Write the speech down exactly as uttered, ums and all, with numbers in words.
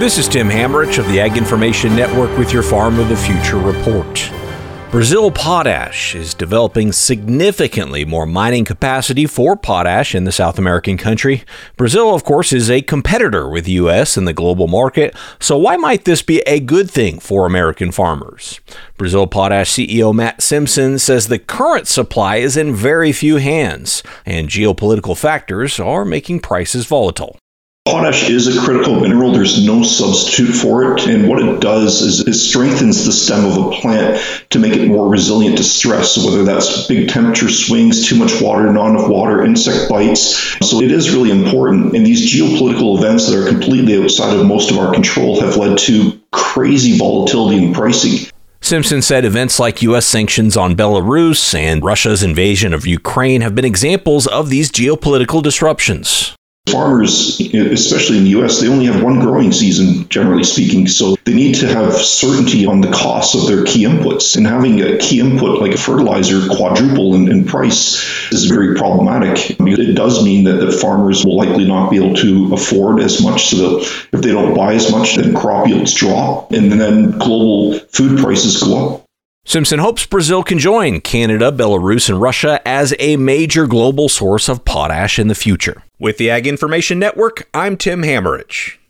This is Tim Hammerich of the Ag Information Network with your Farm of the Future report. Brazil Potash is developing significantly more mining capacity for potash in the South American country. Brazil, of course, is a competitor with the U S in the global market, so why might this be a good thing for American farmers? Brazil Potash C E O Matt Simpson says the current supply is in very few hands, and geopolitical factors are making prices volatile. Potash is a critical mineral. There's no substitute for it. And what it does is it strengthens the stem of a plant to make it more resilient to stress. So whether that's big temperature swings, too much water, not enough water, insect bites. So it is really important. And these geopolitical events that are completely outside of most of our control have led to crazy volatility in pricing. Simpson said events like U S sanctions on Belarus and Russia's invasion of Ukraine have been examples of these geopolitical disruptions. Farmers, especially in the U S, they only have one growing season, generally speaking, so they need to have certainty on the costs of their key inputs. And having a key input like a fertilizer quadruple in, in price is very problematic, because it does mean that, that farmers will likely not be able to afford as much, so that if they don't buy as much, then crop yields drop, and then global food prices go up. Simpson hopes Brazil can join Canada, Belarus, and Russia as a major global source of potash in the future. With the Ag Information Network, I'm Tim Hammerich.